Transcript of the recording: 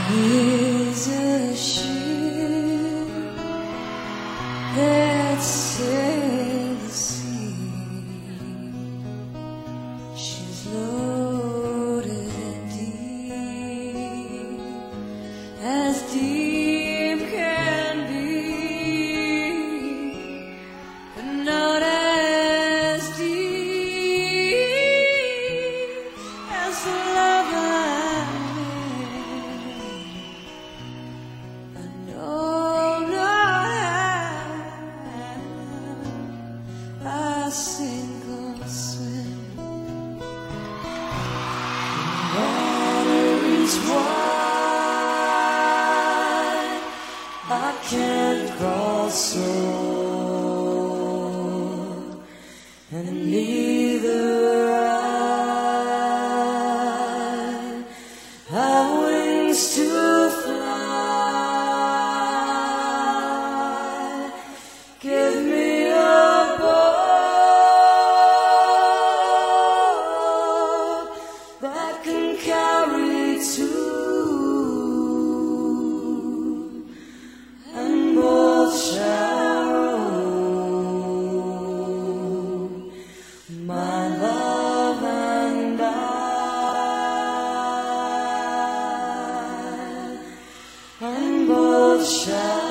Here's a ship that sails the sea. She's loaded deep can be, but not as deep as the love I know not how I sink or swim. The water is wide, I can't cross over, and neither I have wings to fly. Give me a boat that can carry two, and both shall row, my love and I, and both shall